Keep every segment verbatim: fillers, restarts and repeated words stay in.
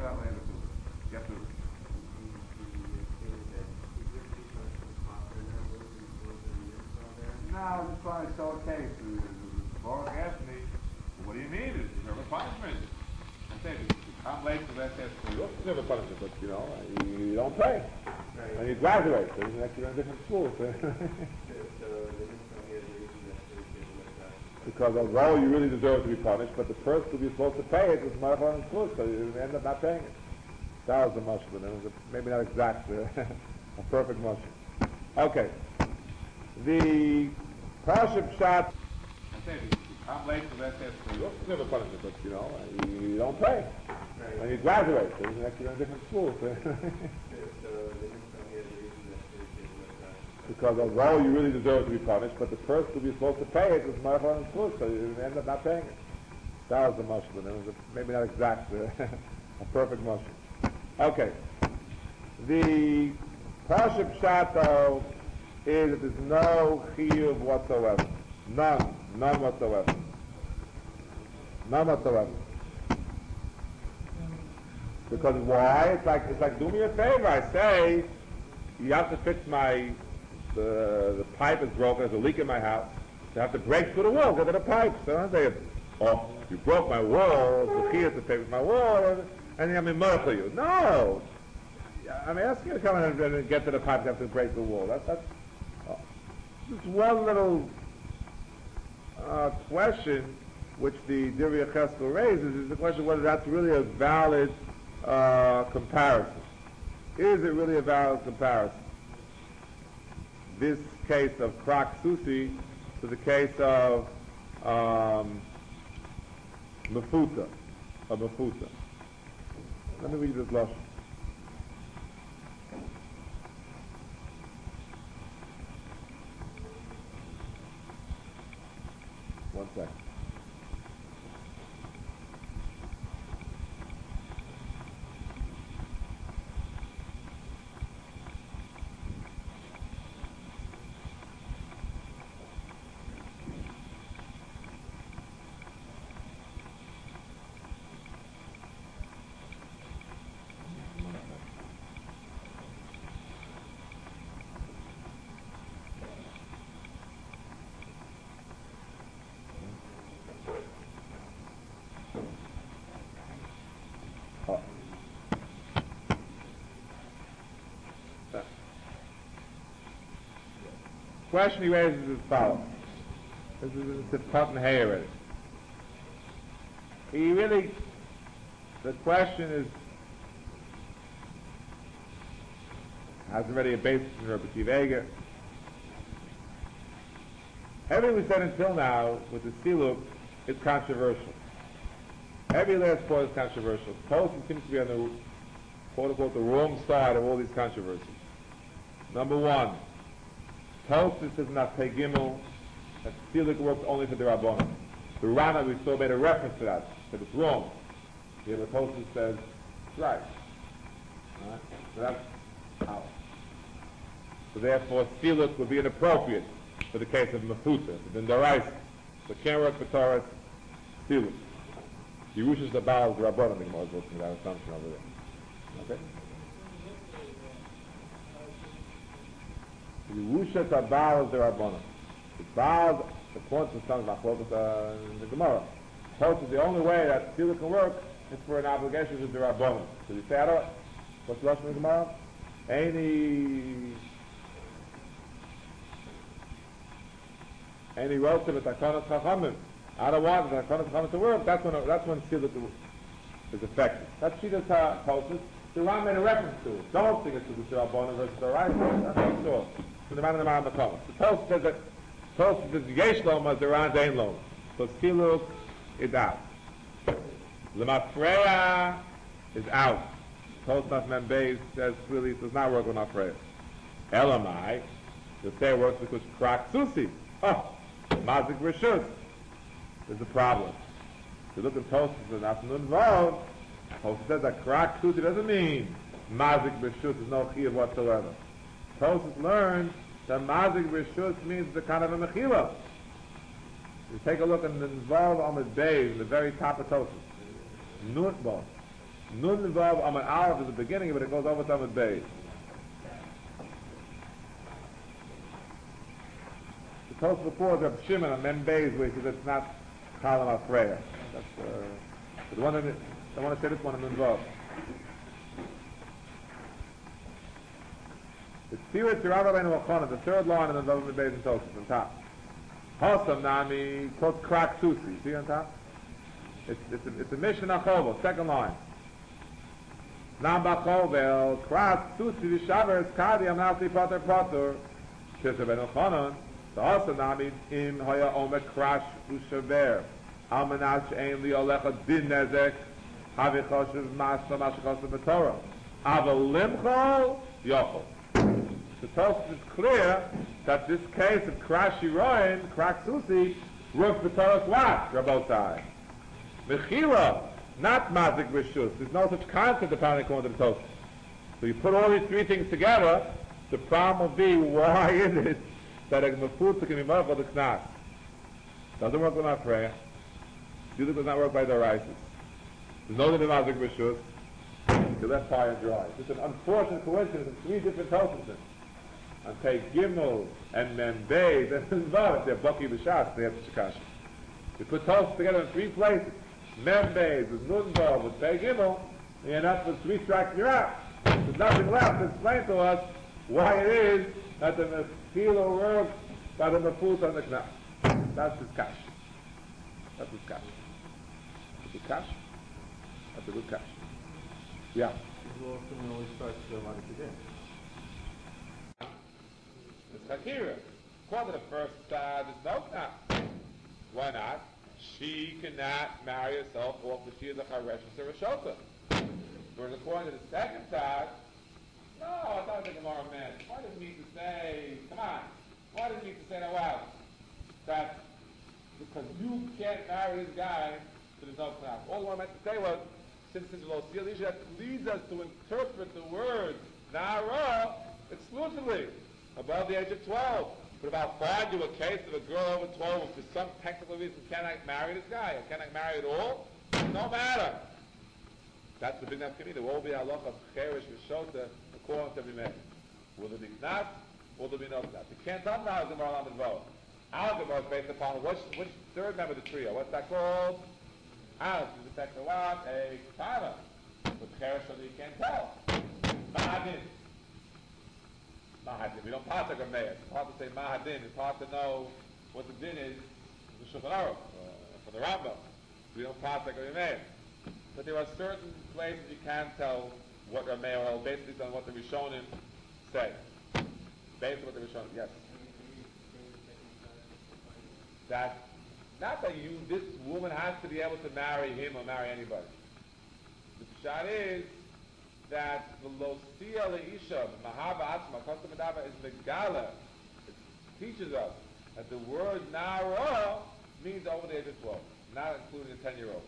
that later too. Get to it. No, I'm just trying to show a case. Boris asked me, what do you mean? Is there a punishment? I said, I'm late for that test for you. It's never punishment, but you know, you don't pay. Right. And you graduate, so you're actually in a different school. So. Because although you really deserve to be punished, but the person who you're supposed to pay it is marathon and school, so you end up not paying it. That was the mushroom, and it was a, maybe not exact, a perfect mushroom. Okay. The Parshas shot. I said, I'm late for that test for you. It's never punishment, but you know, you, you don't pay. Right. And you graduate, so you're actually in a different school. So. Because although you really deserve to be punished, but the person who you're supposed to pay it is marathon and school, so you end up not paying it. That was the mushroom, and it was a, maybe not exact, a perfect mushroom. Okay. The Parshas shot, though, is that there's no chiyuv whatsoever. None. None whatsoever. None whatsoever. Because why? It's like, it's like, do me a favor. I say, you have to fix my, the, the pipe is broken, there's a leak in my house. So I have to break through the wall, get to the pipe. So I say, oh, you broke my wall, so here to fix my wall, and I'm in murder for you. No! I'm asking you to come in and, and get to the pipe, you have to break the wall. That's, that's oh. Just one little uh, question which the Divrei Cheskel raises is the question whether that's really a valid uh, comparison. Is it really a valid comparison? This case of Krak Susi to the case of um, Mefuta, of Mefuta. Let me read this lashon. One second. The question he raises is as follows. This is a Sifkat and Hay already. He really, the question is, has already a basis in Rabbi Akiva Eiger. Everything we said until now with the Siluk is controversial. Every last part is controversial. Tosin seems to be on the, quote unquote, the wrong side of all these controversies. Number one, Tosis is not Pei Gimel, that Siluk works only for the Rabbanon. The Rana, we saw, made a reference to that, but it's wrong. Here the Tosis says, it's right. Right? So that's how. So therefore, Siluk would be inappropriate for the case of Mefuta, the Daraisa. So it can't work for Torah, Siluk. Yerushas the Baal, the Rabbanon, the Gemara is looking at that assumption over there. Okay? Yerusha Tabal is the Rabbanon. The Baal, the point of some machlokes in the Gemara. Told is the only way that Siluk can work is for an obligation with the Rabbanon. So you say, I don't, what's the last in the Gemara? Any, any relative at Takanat Chachamim. I don't want the Takanat Chachamim to work. That's when that's when Siluk is effective. That's Shitas HaTosis. The Ram made a reference to it. Don't think it's to the Rabbanon versus the right. That's what I saw. From the man in the man of the Kama. The Tosis says that Tosis says Yesh Loma, the Ran Zain Loma. So Siluk is out. Lemafreya is out. Tosis Mem Beis says clearly it does not work with Mafreya. Elamai, you'll say it works because Krak Susi. Oh, Mazik Rishus. There's a problem. If you look at Tosis and Afternoon Vod, Tosis says that Krak Susi doesn't mean Mazik Rishus is no Chiyuv whatsoever. Tosis learned that Mazik Rishus means the kind of a Mechila. You take a look in the Vod Amud Beis, the very top of Tosis. Nutbal. Nun Vav Amud Aleph is the beginning, but it goes over to Amud Beis. The Tosfos before is Reb Shimon on Mem Beis, where he says it's not Chalam Afreya. That's uh, the one. In, I want to say this one in Nun Vav. It's Tzirat Tzirav Rabbeinu Elchanan, the third line in the Nun Vav Beis and Tosfos on top. Hosam Nami quotes Krak Susi. See on top? It's it's a, it's a Mishnah Chovel, second line. Nam Bachovel Krak Susi Vishaver Skadi Amnasi Pater Pater. Says Rabbeinu Elchanan. The Hosam Nami Im Haya Omer Krash Ushaver. Almanash Ein Li Olecha Din Nezek Havi Choshev Masla Mashachoshev B'Torah. Aval Limchol Yochol. The Tosfos is clear that this case of Krashi Roin, Krak Susi, works for Torah's what? Rabotai. Mechira, not Mazik Rishus. There's no such concept apparently according to the Tosfos. So you put all these three things together, the problem will be, why is it that a Mefutza can be more for the Knas? Doesn't work with my prayer. Usually does not work by the Rises. There's no other Mazik Rishus. You're left high and dry. It's an unfortunate coincidence of three different Tosfos. And take Gimel and Mem Beis and Vav. They're Baki B'Shas. They have Shikash. You put Tosfos together in three places. Mem Beis with Nun Vav with Pei Gimel, and you're not with three strikes. You're out. There's nothing left to explain to us why it is that the Mefila works by the Mefut on the Knaf. That's his cash. That's his cash. That's his cash. That's a good cash. Yeah. It's Chakira. According to the first side, there's no Knaf. Why not? She cannot marry herself off the she is a Charesh or Rishota. Whereas according to the second side, no, I thought the Gemara meant. Why does it mean to say, come on, why does it mean to say, now wow, that because you can't marry this guy, so there's no Knaf. All I meant to say was, since it's Lo Siyal, that leads us to interpret the word Nara exclusively above the age of twelve. But if I'll find you a case of a girl over twelve who for some technical reason cannot marry this guy, or cannot marry at all, no matter. That's the big nafkamina. There will be a lot of cherish v'shota according to every man. Will there be knaf? Will there be no knaf? You can't tell now the Gemara Lamed Vav. Our Gemara is based upon which, which third member of the trio. What's that called? Alice is the technical what? A katana. With cherish, so you can't tell. Mahadin. Mahadin. We don't pass like a mayor. It's hard to say Mahadin. It's hard to know what the din is for the Shulchan Aruch, uh, for the Rambam. We don't pass like a mayor. But there are certain places you can't tell what Rameir held, based on what the Rishonim say. Based on what the Rishonim, yes. That, not that you, this woman has to be able to marry him or marry anybody. The shot is that the Losia Leisha, the Mahava Atzma, Kosta Medava is the Gala. It teaches us that the word Nara means over the age of twelve, not including a ten-year-old.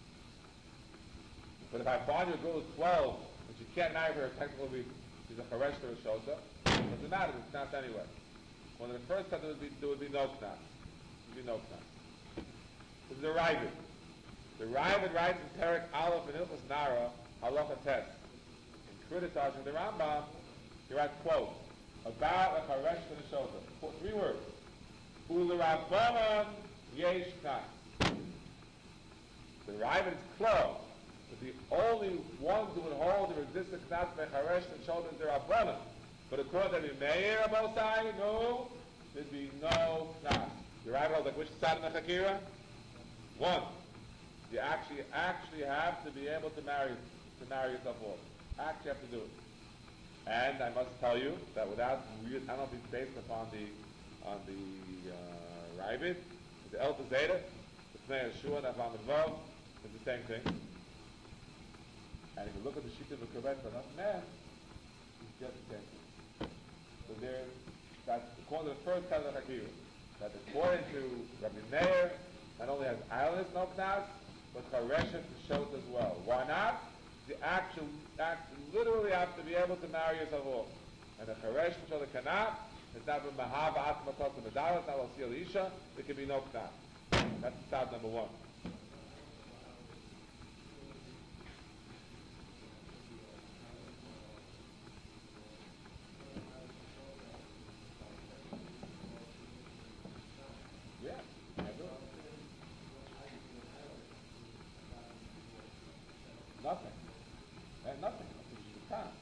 But if I find your girl is twelve, and she can't marry her technically, she's a Charesh or a Shota, it doesn't matter, it's not anyway. One of the first time there would be, there would be no Knas. There would be no Knas. This is the Ravid. The Ravid writes in Perek Aleph and Ilchos Nara, Halacha Tes. In criticizing the Rambam, he writes, quote, about a Charesh and a Shota. Three words. Ula Rabbanan Yesh Knas. The Ravid is close. The only ones who would hold the resistance not by Charesh and shoulders their Rabbanan. But according to Meir Abosai, no, there'd be no Knas. The Rabbi holds like which side of the Chakira? One. You actually actually have to be able to marry to marry yourself off. Actually have to do it. And I must tell you that without real, I don't know if it's based upon the on the uh, Ravid, the El Zeta, the Pnei Yeshua, and Avam Vav, it's the same thing. And if you look at the Shita of the Kovet for another man, it's just the same thing. So there, that's according to the first kind of Hakir, that according to Rabbi Meir, not only has Islanders no Knas, but Chareshet shows as well. Why not? The actual, act, literally have to be able to marry yourself off. And the Charesh show the cannot, it's not with Mahava Atmatot and Medara, it's not L'Siyal Isha, there can be no Knas. That's side number one. nothing. And nothing. That's just time.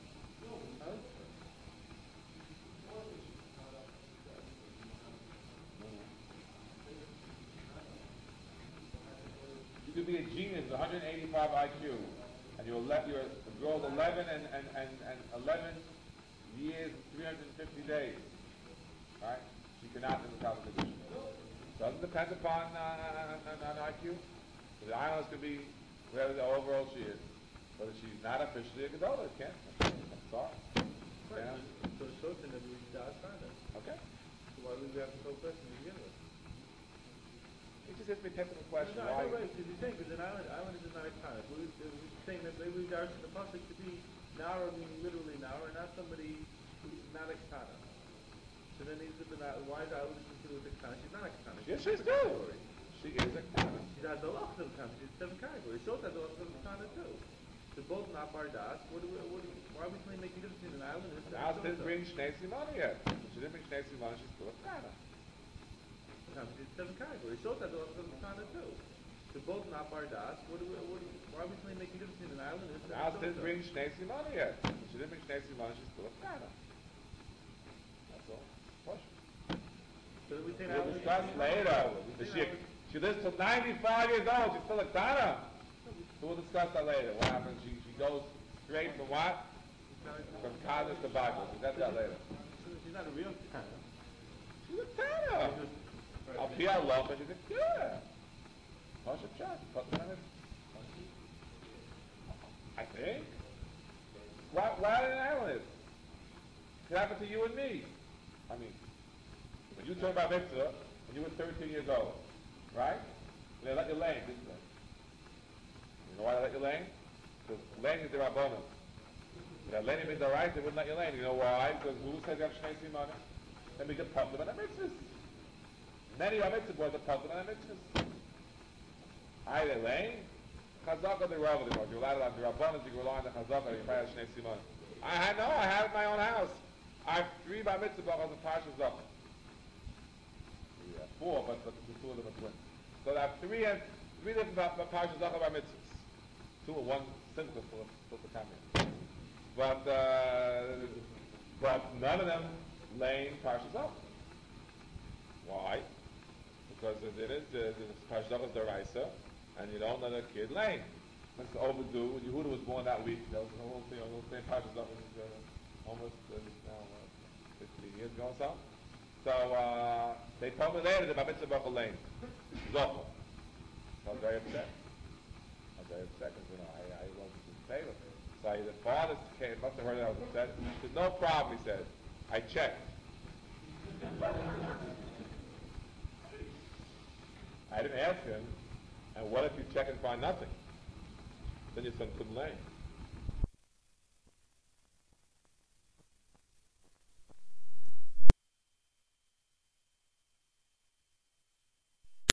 You could be a genius, one hundred eighty-five I Q, and you're le- you're a girl eleven and, and, and, and eleven years, three hundred fifty days. Right? She cannot in the college edition. Doesn't depend upon uh, on, on I Q. So the islands could be whatever the overall she is. But she's not officially a Gedola, it can't. I'm sorry. Right. Yeah. So it shows that we die silent. Okay. So why would we have to tell question to begin with? It just has to be a technical question. No, Why? no, right, because you're saying, because an island, island is not a kind. We, we're saying that maybe we are in the pasuk to be Nara, meaning literally Nara, and not somebody who's not a Kana. So then he's the why is island considered a Kana? She's not a Kana. Yes, she's good. She is a Kana. She has the lots of Kana. She's seven categories. She also has the lots of Kana too. They're both not Bardas. What do we, what do we, why are we trying to make a difference between an island and a Now she didn't bring Shnei Simon yet. She didn't bring Shnei Simon, she's still a Kana. It's seven categories. Shota has also Kana too. They're both not Bardas. What do we, what do we, why are we trying to make a difference between an island and a Now she didn't bring Shnei Simon yet. She didn't bring Shnei Simon, she's still a Kana. That's all. Question. So then we say We'll discuss later. She, she lives till ninety-five years old, she's still a Kana. So we'll discuss that later. What happens? She, she goes straight from what? From Kanas to Bible. We'll get that later. She's not a real Kana. She's a Kana. I'll be a law, but she's a yeah. Hush a chat. I think. Why, why an island? It happened to you and me. I mean, when you talk about mitzvah, when you were thirteen years old, right? They let you lay, didn't they? You know why they let you lay? Because laying is the rabbanon. If laying is the right, they wouldn't let you lay. You know why? Because who says you have shnei simon? Then we get pumped about the mitzvahs. Many of mitzvah boys are pumped about the mitzvahs. I they lay. Chazaka the rabbanon. You're allowed to have the rabbanon. You rely on the chazaka. You probably have shnei simon. I had no. I have my own house. I have three by mitzvah brachos and parshas zaka. Yeah, four, but, but the two of them are twins. So I have three and three different parshas zaka by mitzvahs. Two or one simple for for the family. But uh, but none of them laying parshas zaka. Why? Because it is the parshas zaka is deraisa, and you don't let a kid laying. That's overdue. When Yehuda was born that week, that was the whole thing. The whole thing parshas zaka was uh, almost uh, now uh, fifteen years ago or so. So uh, they told me later that my mitzvah brachah lane. Zochel. So I was very upset. I was very upset because, you know, I, I wasn't in favor. So the father came, must have heard that I was upset. There's no problem, he said. I checked. I didn't ask him, and what if you check and find nothing? Then your son couldn't lay.